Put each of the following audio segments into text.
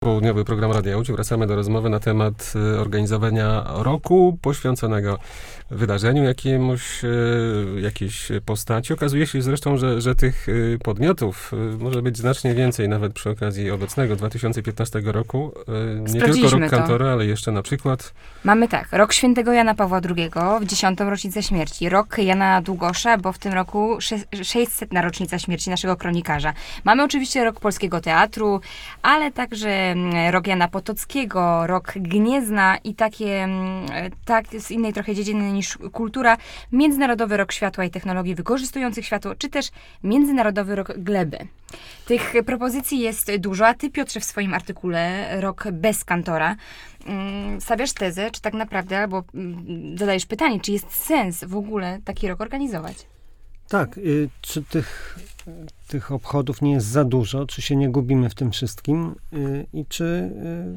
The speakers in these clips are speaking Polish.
Południowy program Radia Łódź. Wracamy do rozmowy na temat organizowania roku poświęconego wydarzeniu jakiemuś, jakiejś postaci. Okazuje się zresztą, że tych podmiotów może być znacznie więcej, nawet przy okazji obecnego 2015 roku. Nie tylko rok Kantora, ale jeszcze na przykład... Mamy tak, rok świętego Jana Pawła II w 10. rocznicę śmierci, rok Jana Długosza, bo w tym roku 600. rocznica śmierci naszego kronikarza. Mamy oczywiście rok Polskiego Teatru, ale także rok Jana Potockiego, rok Gniezna i takie, tak z innej trochę dziedziny niż kultura, Międzynarodowy Rok Światła i Technologii Wykorzystujących Światło, czy też Międzynarodowy Rok Gleby. Tych propozycji jest dużo, a ty, Piotrze, w swoim artykule Rok bez Kantora stawiasz tezę, czy tak naprawdę, albo zadajesz pytanie, czy jest sens w ogóle taki rok organizować? Tak, czy tych obchodów nie jest za dużo, czy się nie gubimy w tym wszystkim i czy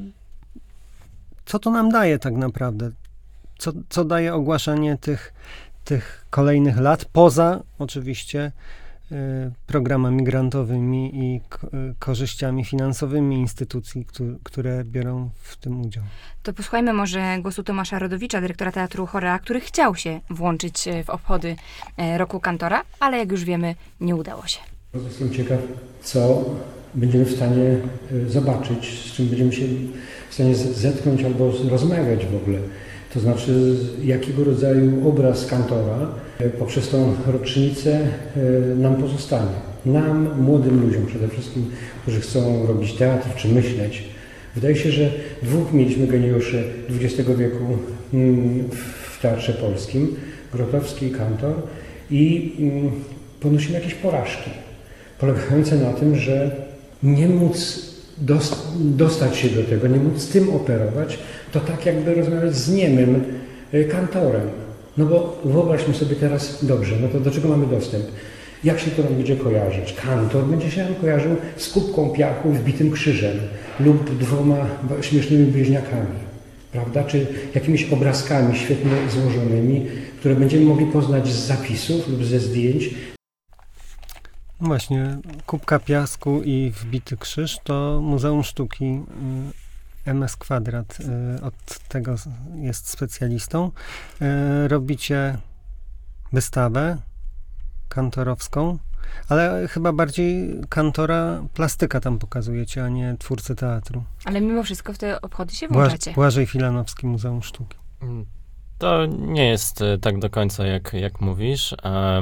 co to nam daje tak naprawdę? Co daje ogłaszanie tych kolejnych lat, poza oczywiście programami grantowymi i korzyściami finansowymi instytucji, które biorą w tym udział. To posłuchajmy może głosu Tomasza Rodowicza, dyrektora Teatru Chorea, który chciał się włączyć w obchody Roku Kantora, ale jak już wiemy, nie udało się. Jestem ciekaw, co będziemy w stanie zobaczyć, z czym będziemy się w stanie zetknąć albo rozmawiać w ogóle. To znaczy, jakiego rodzaju obraz Kantora poprzez tą rocznicę nam pozostanie. Nam, młodym ludziom przede wszystkim, którzy chcą robić teatr czy myśleć. Wydaje się, że dwóch mieliśmy geniuszy XX wieku w teatrze polskim, Grotowski i Kantor, i ponosimy jakieś porażki, polegające na tym, że nie móc dostać się do tego, nie móc z tym operować, to tak jakby rozmawiać z niemym kantorem. No bo wyobraźmy sobie teraz, dobrze, no to do czego mamy dostęp? Jak się to nam będzie kojarzyć? Kantor będzie się nam kojarzył z kubką piachu wbitym krzyżem lub dwoma śmiesznymi bliźniakami, prawda? Czy jakimiś obrazkami świetnie złożonymi, które będziemy mogli poznać z zapisów lub ze zdjęć. Właśnie, kubka piasku i wbity krzyż to Muzeum Sztuki MS Kwadrat. Od tego jest specjalistą. Robicie wystawę kantorowską, ale chyba bardziej Kantora plastyka tam pokazujecie, a nie twórcę teatru. Ale mimo wszystko w te obchody się włączacie. Błażej Filanowski, Muzeum Sztuki. To nie jest tak do końca, jak mówisz.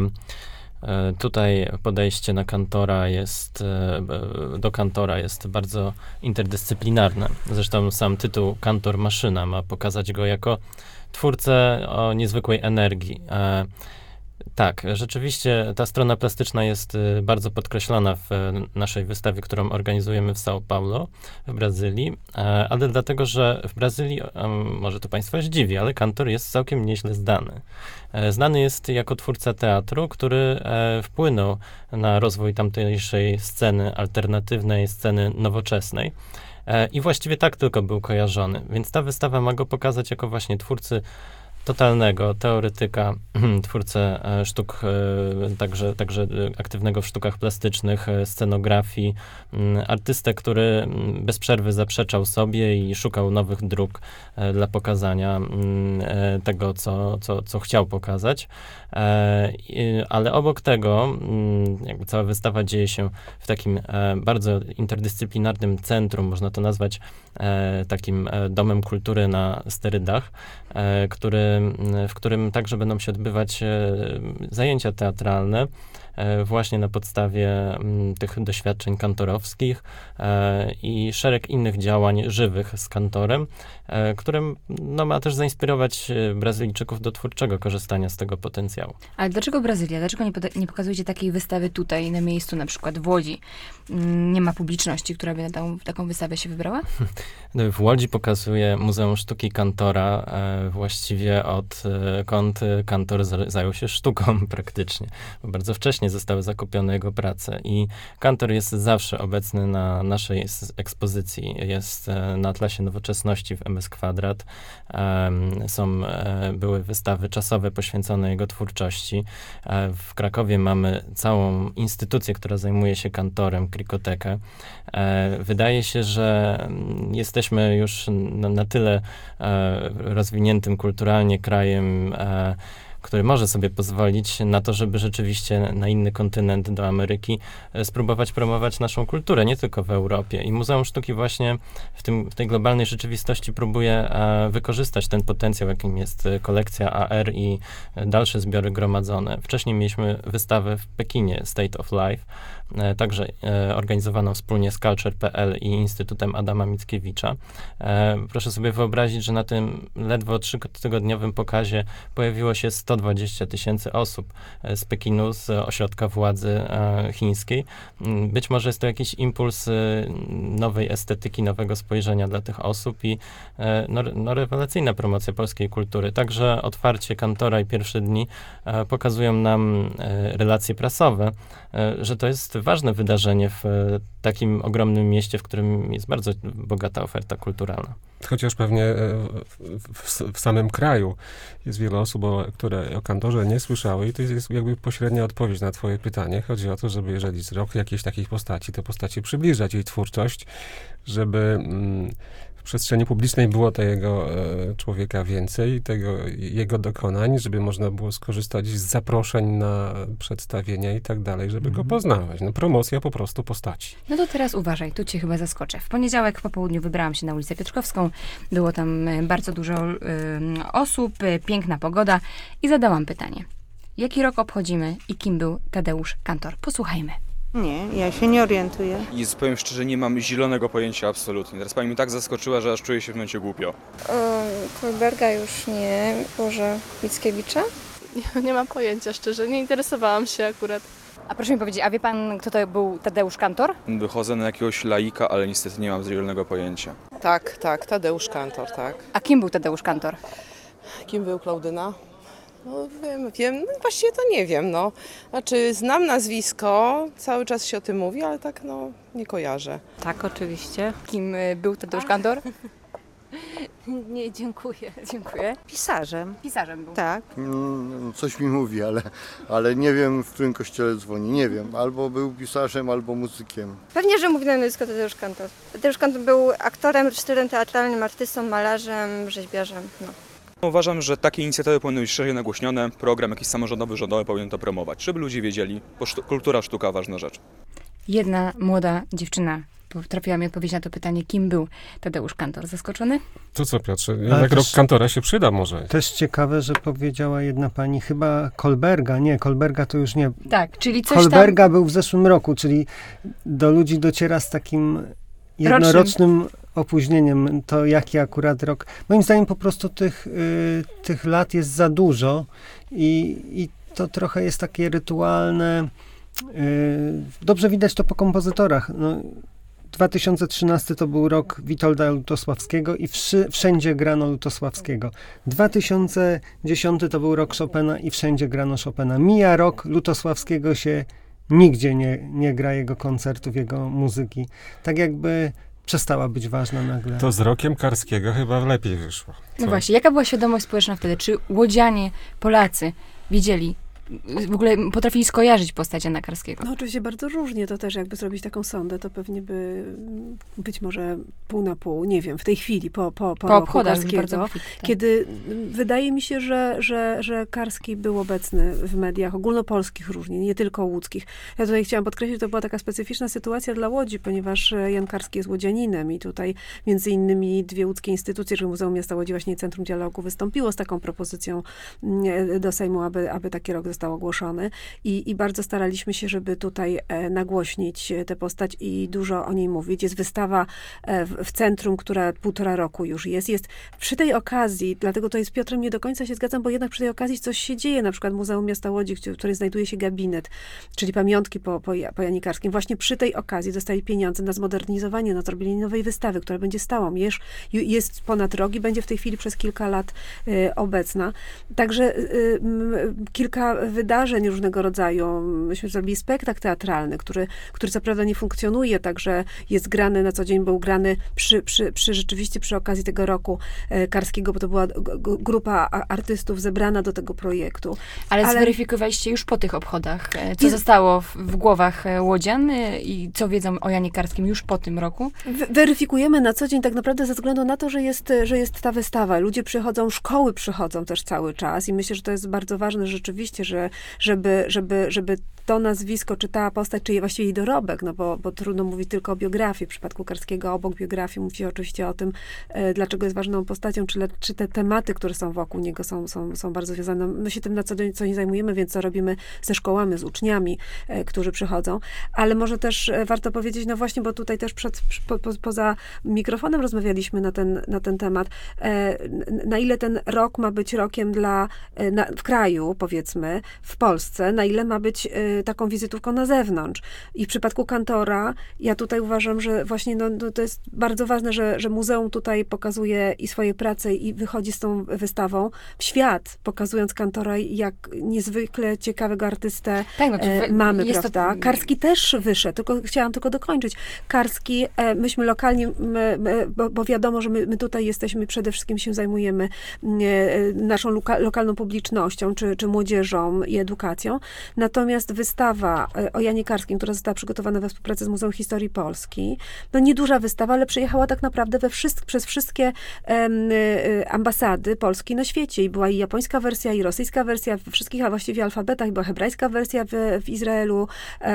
Tutaj podejście do Kantora jest bardzo interdyscyplinarne. Zresztą sam tytuł Kantor Maszyna ma pokazać go jako twórcę o niezwykłej energii. Tak, rzeczywiście ta strona plastyczna jest bardzo podkreślona w naszej wystawie, którą organizujemy w São Paulo, w Brazylii, ale dlatego, że w Brazylii, może to Państwa zdziwi, ale Kantor jest całkiem nieźle znany. Znany jest jako twórca teatru, który wpłynął na rozwój tamtejszej sceny alternatywnej, sceny nowoczesnej. I właściwie tak tylko był kojarzony. Więc ta wystawa ma go pokazać jako właśnie twórcy totalnego teoretyka, twórcę sztuk, także aktywnego w sztukach plastycznych, scenografii, artystę, który bez przerwy zaprzeczał sobie i szukał nowych dróg dla pokazania tego, co chciał pokazać. Ale obok tego jakby cała wystawa dzieje się w takim bardzo interdyscyplinarnym centrum, można to nazwać takim domem kultury na sterydach, w którym także będą się odbywać zajęcia teatralne właśnie na podstawie tych doświadczeń kantorowskich i szereg innych działań żywych z Kantorem, którym ma też zainspirować Brazylijczyków do twórczego korzystania z tego potencjału. Ale dlaczego Brazylia? Dlaczego nie pokazujecie takiej wystawy tutaj na miejscu, na przykład w Łodzi? Nie ma publiczności, która by na taką wystawę się wybrała? W Łodzi pokazuje Muzeum Sztuki Kantora właściwie odkąd Kantor zajął się sztuką praktycznie. Bo bardzo wcześnie wcześniej zostały zakupione jego prace. I Kantor jest zawsze obecny na naszej ekspozycji. Jest na Atlasie Nowoczesności w MS Kwadrat. Były wystawy czasowe poświęcone jego twórczości. W Krakowie mamy całą instytucję, która zajmuje się Kantorem, Krikotekę. Wydaje się, że jesteśmy już na tyle rozwiniętym kulturalnie krajem, który może sobie pozwolić na to, żeby rzeczywiście na inny kontynent, do Ameryki, spróbować promować naszą kulturę, nie tylko w Europie. I Muzeum Sztuki właśnie w tej globalnej rzeczywistości próbuje wykorzystać ten potencjał, jakim jest kolekcja AR i dalsze zbiory gromadzone. Wcześniej mieliśmy wystawę w Pekinie, State of Life, także organizowaną wspólnie z Culture.pl i Instytutem Adama Mickiewicza. Proszę sobie wyobrazić, że na tym ledwo 3-tygodniowym pokazie pojawiło się 120 000 osób z Pekinu, z ośrodka władzy chińskiej. Być może jest to jakiś impuls nowej estetyki, nowego spojrzenia dla tych osób i rewelacyjna promocja polskiej kultury. Także otwarcie Kantora i pierwsze dni pokazują nam relacje prasowe, że to jest ważne wydarzenie w takim ogromnym mieście, w którym jest bardzo bogata oferta kulturalna. Chociaż pewnie w samym kraju jest wiele osób, które o Kantorze nie słyszały i to jest jakby pośrednia odpowiedź na twoje pytanie. Chodzi o to, żeby jeżeli z roku jakiejś takiej postaci, te postaci przybliżać, jej twórczość, żeby w przestrzeni publicznej było tego człowieka więcej, jego dokonań, żeby można było skorzystać z zaproszeń na przedstawienia i tak dalej, żeby go poznawać. No, promocja po prostu postaci. No to teraz uważaj, tu cię chyba zaskoczę. W poniedziałek po południu wybrałam się na ulicę Piotrkowską. Było tam bardzo dużo osób, piękna pogoda i zadałam pytanie. Jaki rok obchodzimy i kim był Tadeusz Kantor? Posłuchajmy. Nie, ja się nie orientuję. I powiem szczerze, nie mam zielonego pojęcia absolutnie. Teraz pani mnie tak zaskoczyła, że aż czuję się w momencie głupio. Kolberga już nie, może Mickiewicza? Nie mam pojęcia, szczerze, nie interesowałam się akurat. A proszę mi powiedzieć, a wie pan, kto to był Tadeusz Kantor? Wychodzę na jakiegoś laika, ale niestety nie mam zielonego pojęcia. Tak, Tadeusz Kantor, tak. A kim był Tadeusz Kantor? Kim był Klaudyna? No wiem, no właściwie to nie wiem, no. Znaczy znam nazwisko, cały czas się o tym mówi, ale tak nie kojarzę. Tak, oczywiście. Kim był Tadeusz Kantor? Nie, dziękuję. Dziękuję. Pisarzem. Pisarzem był. Tak. Coś mi mówi, ale nie wiem, w którym kościele dzwoni. Nie wiem, albo był pisarzem, albo muzykiem. Pewnie, że mówi na nazwisko Tadeusz Kantor. Tadeusz Kantor był aktorem, reżyserem teatralnym, artystą, malarzem, rzeźbiarzem. Uważam, że takie inicjatywy powinny być szerzej nagłośnione, program jakiś samorządowy, rządowy powinien to promować, żeby ludzie wiedzieli, bo kultura, sztuka ważna rzecz. Jedna młoda dziewczyna potrafiła mi odpowiedzieć na to pytanie, kim był Tadeusz Kantor. Zaskoczony? To co, Piotrze? Jak rok Kantora się przyda może. Też ciekawe, że powiedziała jedna pani, chyba Kolberga. Nie, Kolberga to już nie. Tak, czyli coś Kolberga był w zeszłym roku, czyli do ludzi dociera z takim jednorocznym opóźnieniem to, jaki akurat rok. Moim zdaniem po prostu tych lat jest za dużo i to trochę jest takie rytualne. Dobrze widać to po kompozytorach. 2013 to był rok Witolda Lutosławskiego i wszędzie grano Lutosławskiego. 2010 to był rok Chopina i wszędzie grano Chopina. Mija rok, Lutosławskiego się nigdzie nie gra jego koncertów, jego muzyki. Tak jakby przestała być ważna nagle. To z rokiem Karskiego chyba lepiej wyszło. No właśnie, jaka była świadomość społeczna wtedy? Czy łodzianie, Polacy wiedzieli, w ogóle potrafili skojarzyć postać Jana Karskiego? No oczywiście bardzo różnie, to też jakby zrobić taką sondę, to pewnie by być może pół na pół, nie wiem, w tej chwili, po obchodach Karskiego, bardzo kiedy wydaje mi się, że Karski był obecny w mediach ogólnopolskich różnie, nie tylko łódzkich. Ja tutaj chciałam podkreślić, że to była taka specyficzna sytuacja dla Łodzi, ponieważ Jan Karski jest łodzianinem i tutaj między innymi dwie łódzkie instytucje, czyli Muzeum Miasta Łodzi, właśnie Centrum Dialogu, wystąpiło z taką propozycją do Sejmu, aby taki rok został ogłoszony i bardzo staraliśmy się, żeby tutaj nagłośnić tę postać i dużo o niej mówić. Jest wystawa w centrum, która 1,5 roku już jest przy tej okazji, dlatego to z Piotrem nie do końca się zgadzam, bo jednak przy tej okazji coś się dzieje, na przykład Muzeum Miasta Łodzi, w którym znajduje się gabinet, czyli pamiątki po Janie Karskim. Właśnie przy tej okazji dostali pieniądze na zmodernizowanie, na zrobienie nowej wystawy, która będzie stałą. Jest ponad rok i będzie w tej chwili przez kilka lat obecna. Także kilka wydarzeń różnego rodzaju. Myśmy zrobili spektakl teatralny, który co prawda nie funkcjonuje, także jest grany na co dzień, był grany rzeczywiście przy okazji tego roku karskiego, bo to była grupa artystów zebrana do tego projektu. Ale zweryfikowaliście już po tych obchodach, co zostało w głowach łodzian i co wiedzą o Janie Karskim już po tym roku? Weryfikujemy na co dzień tak naprawdę ze względu na to, że jest ta wystawa. Ludzie przychodzą, szkoły przychodzą też cały czas i myślę, że to jest bardzo ważne rzeczywiście, żeby to nazwisko, czy ta postać, czy właściwie jej dorobek, no bo trudno mówić tylko o biografii. W przypadku Karskiego obok biografii mówi się oczywiście o tym, dlaczego jest ważną postacią, czy te tematy, które są wokół niego są bardzo związane. My się tym na co dzień zajmujemy, więc co robimy ze szkołami, z uczniami, którzy przychodzą. Ale może też warto powiedzieć, no właśnie, bo tutaj też poza mikrofonem rozmawialiśmy na ten temat, na ile ten rok ma być rokiem w kraju, powiedzmy, w Polsce, na ile ma być taką wizytówką na zewnątrz. I w przypadku Kantora, ja tutaj uważam, że właśnie to jest bardzo ważne, że muzeum tutaj pokazuje i swoje prace i wychodzi z tą wystawą w świat, pokazując Kantora, jak niezwykle ciekawego artystę mamy, prawda? Karski też wyszedł, chciałam dokończyć. Karski, myśmy lokalnie, bo wiadomo, że my tutaj jesteśmy, przede wszystkim się zajmujemy naszą lokalną publicznością, czy młodzieżą i edukacją. Natomiast wystawa o Janie Karskim, która została przygotowana we współpracy z Muzeum Historii Polski, no nieduża wystawa, ale przyjechała tak naprawdę przez wszystkie ambasady Polski na świecie. I była i japońska wersja, i rosyjska wersja, we wszystkich, a właściwie alfabetach. Była hebrajska wersja w Izraelu,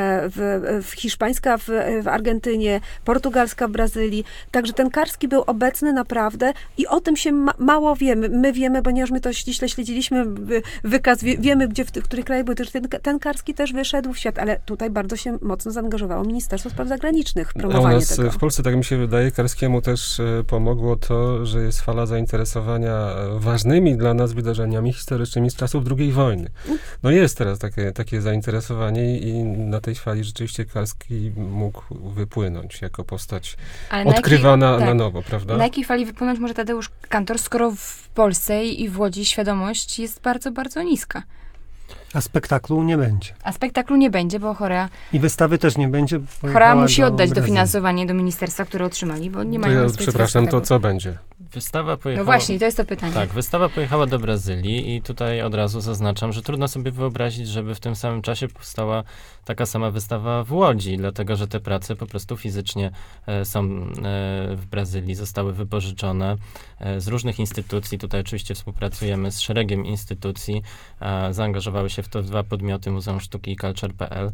hiszpańska w Argentynie, portugalska w Brazylii. Także ten Karski był obecny naprawdę i o tym się mało wiemy. My wiemy, ponieważ my to ściśle śledziliśmy wykaz, wiemy, gdzie, w których krajach był. Ten Karski też wyszedł w świat, ale tutaj bardzo się mocno zaangażowało Ministerstwo Spraw Zagranicznych w promowanie tego. W Polsce, tak mi się wydaje, Karskiemu też pomogło to, że jest fala zainteresowania ważnymi dla nas wydarzeniami historycznymi z czasów II wojny. No jest teraz takie zainteresowanie i na tej fali rzeczywiście Karski mógł wypłynąć jako postać odkrywana na nowo, prawda? Na jakiej fali wypłynąć może Tadeusz Kantor, skoro w Polsce i w Łodzi świadomość jest bardzo, bardzo niska? A spektaklu nie będzie. Bo Chorea... I wystawy też nie będzie. Chorea musi oddać dofinansowanie do ministerstwa, które otrzymali, bo nie mają... Przepraszam, to co będzie? Wystawa pojechała... No właśnie, to jest to pytanie. Tak, wystawa pojechała do Brazylii i tutaj od razu zaznaczam, że trudno sobie wyobrazić, żeby w tym samym czasie powstała taka sama wystawa w Łodzi, dlatego że te prace po prostu fizycznie są w Brazylii, zostały wypożyczone z różnych instytucji. Tutaj oczywiście współpracujemy z szeregiem instytucji. Zaangażowały się w to 2 podmioty, Muzeum Sztuki i Culture.pl.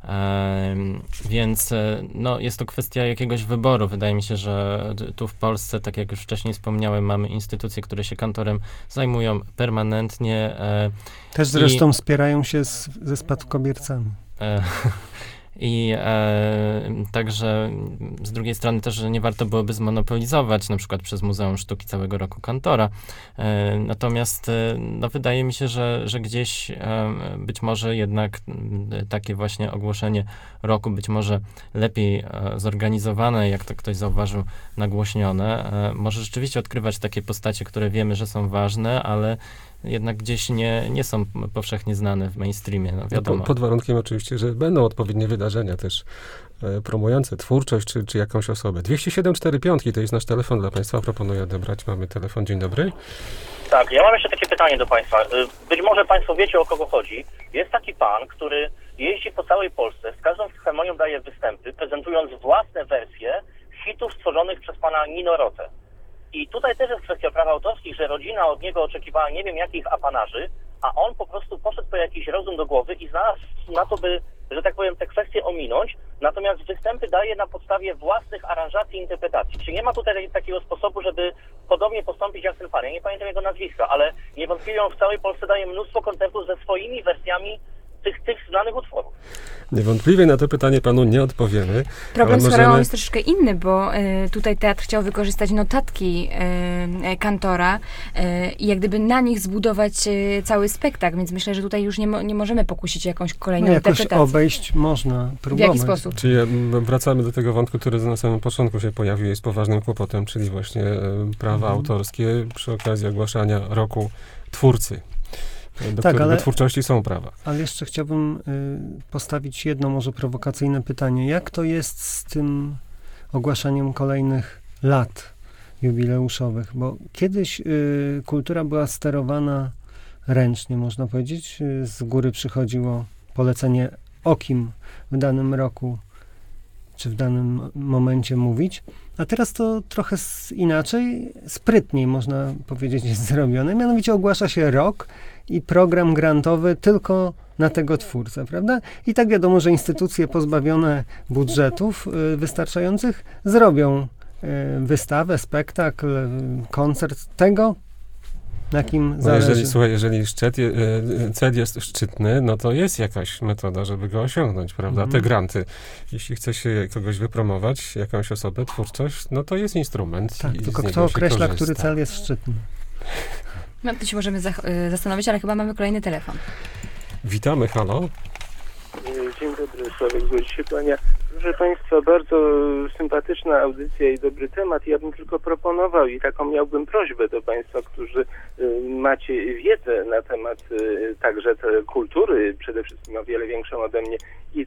Więc jest to kwestia jakiegoś wyboru. Wydaje mi się, że tu w Polsce, tak jak już wcześniej wspomniałem, mamy instytucje, które się Kantorem zajmują permanentnie. Też zresztą wspierają się ze spadkobiercami. I także z drugiej strony też, że nie warto byłoby zmonopolizować na przykład przez Muzeum Sztuki całego roku Kantora. Natomiast wydaje mi się, że gdzieś być może jednak takie właśnie ogłoszenie roku, być może lepiej zorganizowane, jak to ktoś zauważył, nagłośnione, może rzeczywiście odkrywać takie postacie, które wiemy, że są ważne, ale jednak gdzieś nie są powszechnie znane w mainstreamie, wiadomo. Pod warunkiem oczywiście, że będą odpowiednie wydarzenia też promujące twórczość czy jakąś osobę. 207 45 to jest nasz telefon dla Państwa. Proponuję odebrać. Mamy telefon. Dzień dobry. Tak, ja mam jeszcze takie pytanie do Państwa. Być może Państwo wiecie, o kogo chodzi. Jest taki pan, który jeździ po całej Polsce, z każdą filharmonią daje występy, prezentując własne wersje hitów stworzonych przez pana Nino Rotę. I tutaj też jest kwestia praw autorskich, że rodzina od niego oczekiwała nie wiem jakich apanarzy, a on po prostu poszedł po jakiś rozum do głowy i znalazł na to, by, że tak powiem, te kwestie ominąć, natomiast występy daje na podstawie własnych aranżacji i interpretacji. Czy nie ma tutaj takiego sposobu, żeby podobnie postąpić jak ten pan? Ja nie pamiętam jego nazwiska, ale niewątpliwie on w całej Polsce daje mnóstwo koncertów ze swoimi wersjami tych znanych utworów. Niewątpliwie na to pytanie panu nie odpowiemy. Problem z Choreą jest troszeczkę inny, bo tutaj teatr chciał wykorzystać notatki Kantora i jak gdyby na nich zbudować cały spektakl, więc myślę, że tutaj już nie możemy pokusić jakąś kolejną interpretację. Jakoś obejść można, próbować. W jaki sposób? Czyli wracamy do tego wątku, który na samym początku się pojawił, jest poważnym kłopotem, czyli właśnie prawa autorskie przy okazji ogłaszania roku twórcy. do Tak, którego twórczości są prawa. Ale jeszcze chciałbym postawić jedno może prowokacyjne pytanie. Jak to jest z tym ogłaszaniem kolejnych lat jubileuszowych? Bo kiedyś kultura była sterowana ręcznie, można powiedzieć. Z góry przychodziło polecenie, o kim w danym roku czy w danym momencie mówić. A teraz to trochę inaczej, sprytniej można powiedzieć jest zrobione. Mianowicie ogłasza się rok i program grantowy tylko na tego twórcę, prawda? I tak wiadomo, że instytucje pozbawione budżetów wystarczających zrobią wystawę, spektakl, koncert tego, na kim zależy. Jeżeli cel jest szczytny, no to jest jakaś metoda, żeby go osiągnąć, prawda? Te granty. Jeśli chce się kogoś wypromować, jakąś osobę, twórczość, no to jest instrument. Tak, tylko kto określa, który cel jest szczytny? No to się możemy zastanowić, ale chyba mamy kolejny telefon. Witamy, halo. Dzień dobry, Sławek z Łodzi się kłania. Proszę Państwa, bardzo sympatyczna audycja i dobry temat. Ja bym tylko proponował i taką miałbym prośbę do Państwa, którzy macie wiedzę na temat także kultury, przede wszystkim o wiele większą ode mnie, i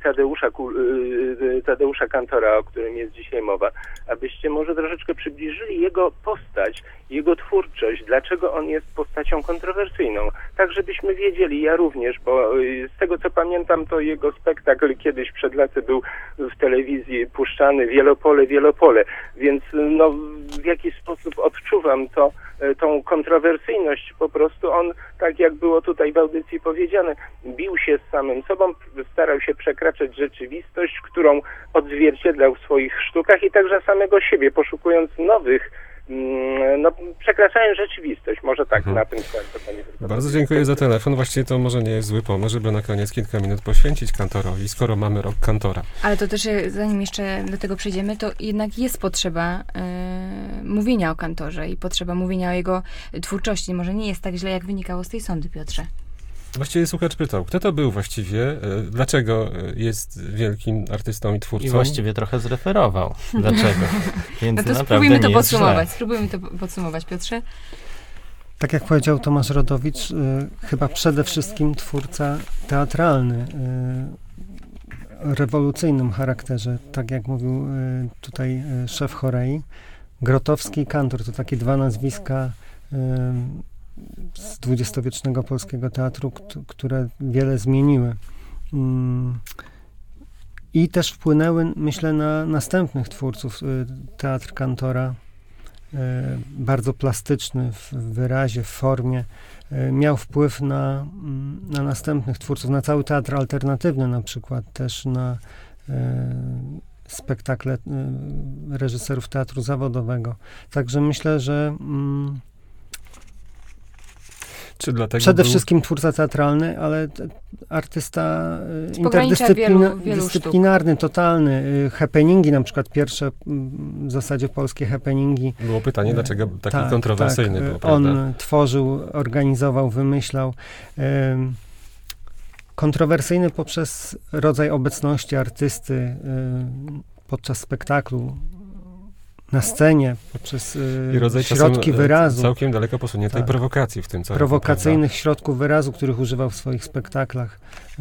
Tadeusza Kantora, o którym jest dzisiaj mowa, abyście może troszeczkę przybliżyli jego postać, jego twórczość, dlaczego on jest postacią kontrowersyjną. Tak, żebyśmy wiedzieli, ja również, bo z tego co pamiętam, to jego spektakl kiedyś przed laty był w telewizji puszczany, Wielopole, więc no, w jakiś sposób odczuwam tą kontrowersyjność. Po prostu on, tak jak było tutaj w audycji powiedziane, bił się z samym sobą, starał się przekraczać rzeczywistość, którą odzwierciedlał w swoich sztukach i także samego siebie, poszukując nowych, przekraczając rzeczywistość. Może tak na tym końcu. Bardzo dziękuję za telefon. Właściwie to może nie jest zły pomysł, żeby na koniec kilka minut poświęcić Kantorowi, skoro mamy rok Kantora. Ale to też, zanim jeszcze do tego przejdziemy, to jednak jest potrzeba mówienia o Kantorze i potrzeba mówienia o jego twórczości. Może nie jest tak źle, jak wynikało z tej sądy, Piotrze. Właściwie słuchacz pytał, kto to był właściwie, dlaczego jest wielkim artystą i twórcą. I właściwie trochę zreferował. Dlaczego? Więc no to spróbujmy to podsumować, Piotrze. Tak jak powiedział Tomasz Rodowicz, chyba przede wszystkim twórca teatralny, rewolucyjnym charakterze, tak jak mówił tutaj szef chorei. Grotowski i Kantor to takie dwa nazwiska z dwudziestowiecznego polskiego teatru, które wiele zmieniły. I też wpłynęły, myślę, na następnych twórców. Teatr Kantora, bardzo plastyczny w wyrazie, w formie, miał wpływ na następnych twórców, na cały teatr alternatywny na przykład, też na spektakle reżyserów teatru zawodowego. Także myślę, że przede wszystkim twórca teatralny, ale artysta interdyscyplinarny, totalny. Happeningi, na przykład pierwsze w zasadzie polskie happeningi. Było pytanie, dlaczego taki kontrowersyjny był, prawda? On tworzył, organizował, wymyślał. Kontrowersyjny poprzez rodzaj obecności artysty podczas spektaklu, na scenie, poprzez środki wyrazu. Całkiem daleko posuniętej prowokacji w tym całym. Prowokacyjnych środków wyrazu, których używał w swoich spektaklach.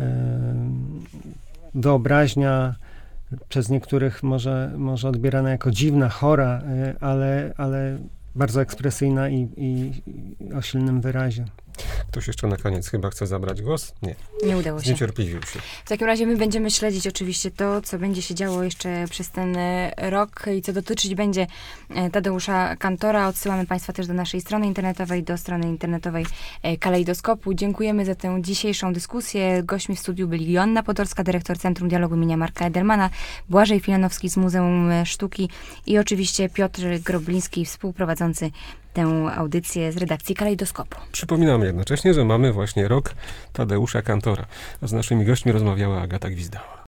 Wyobraźnia przez niektórych może odbierana jako dziwna, chora, ale bardzo ekspresyjna i o silnym wyrazie. Ktoś jeszcze na koniec chyba chce zabrać głos? Nie. Nie udało się. Zniecierpliwił się. W takim razie my będziemy śledzić oczywiście to, co będzie się działo jeszcze przez ten rok i co dotyczyć będzie Tadeusza Kantora. Odsyłamy Państwa też do naszej strony internetowej, do strony internetowej Kalejdoskopu. Dziękujemy za tę dzisiejszą dyskusję. Gośćmi w studiu byli Joanna Podorska, dyrektor Centrum Dialogu imienia Marka Edermana, Błażej Filanowski z Muzeum Sztuki i oczywiście Piotr Grobliński, współprowadzący tę audycję z redakcji Kalejdoskopu. Przypominamy jednocześnie, że mamy właśnie rok Tadeusza Kantora. A z naszymi gośćmi rozmawiała Agata Gwizdała.